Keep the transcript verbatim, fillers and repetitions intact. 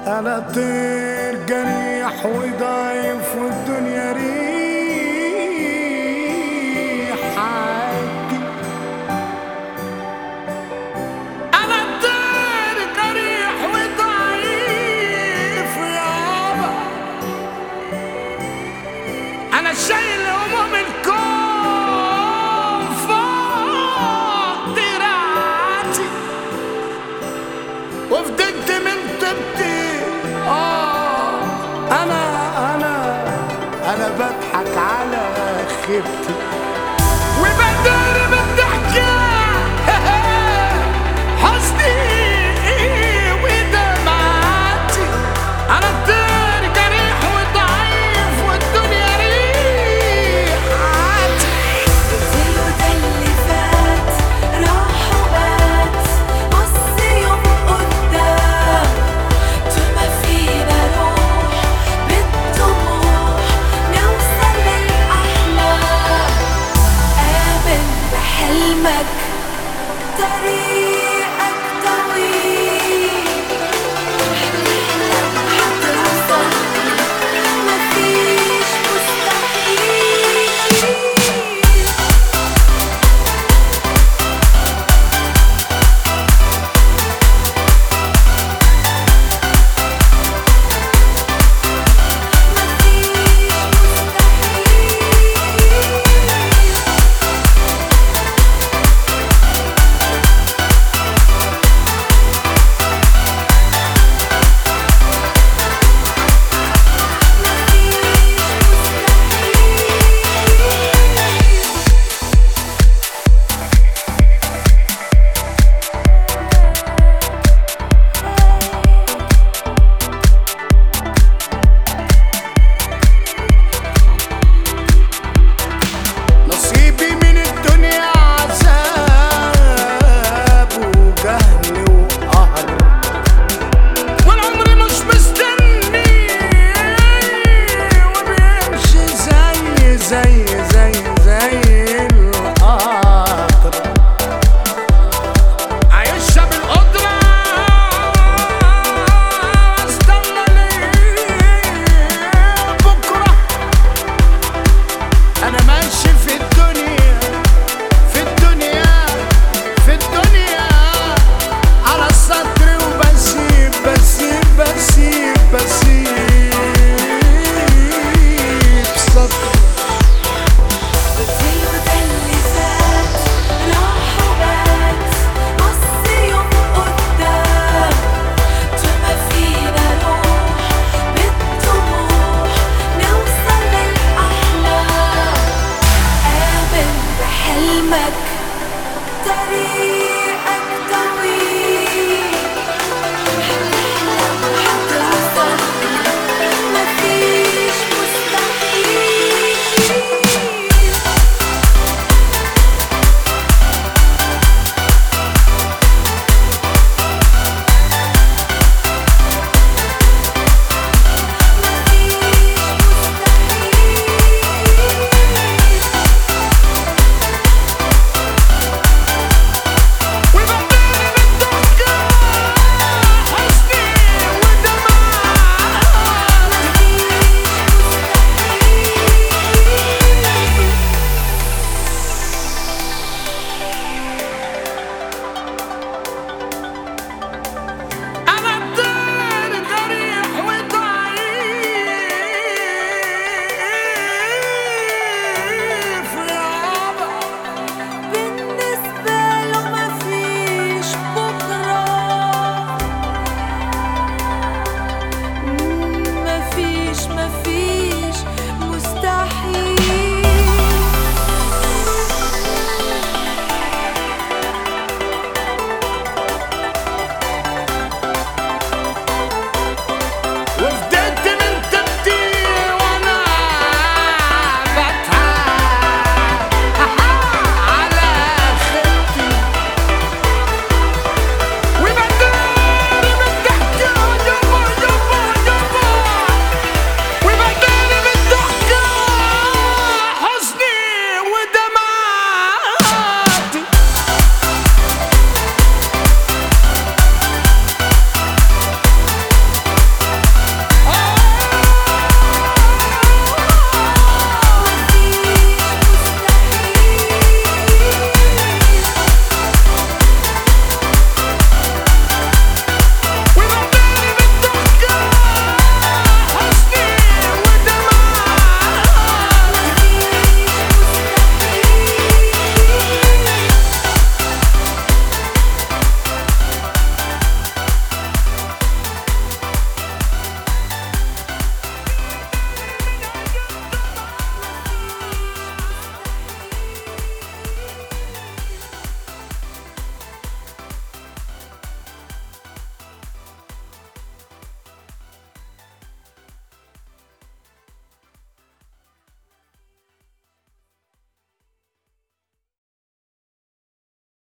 أنا طير جريح وضعيف والدنيا ريحتي. أنا طير جريح وضعيف يابا، أنا شايل هموم الكون فوق دراعتي، وفضلت من طبتي. آه أنا أنا أنا بضحك على خيبتي وبدار بالضحكة حزني ودمعتي. أنا طير جريح وضعيف والدنيا ريحتي. زيه ده اللي فات راح وبات، بص يوم قدام طول ما فينا روح بالطموح نوصل للأحلام. آمن بحلمك طريقك طويل، احلم هتوصل مفيش مستحيل. نصيبي من الدنيا عذاب وجهل وقهر، والعمر مش مستني وبيمشي زي زي زي زي القطر. عايشها بالقدرة استنى ليه بكرة. أنا ماشي في الدنيا في الدنيا في الدنيا على السطر وبسيب بسيب بسيب بسيب سطر. زيه ده اللي فات راح وبات، بص يوم قدام طول ما فينا روح بالطموح نوصل للأحلام. آمن بحلمك طريقك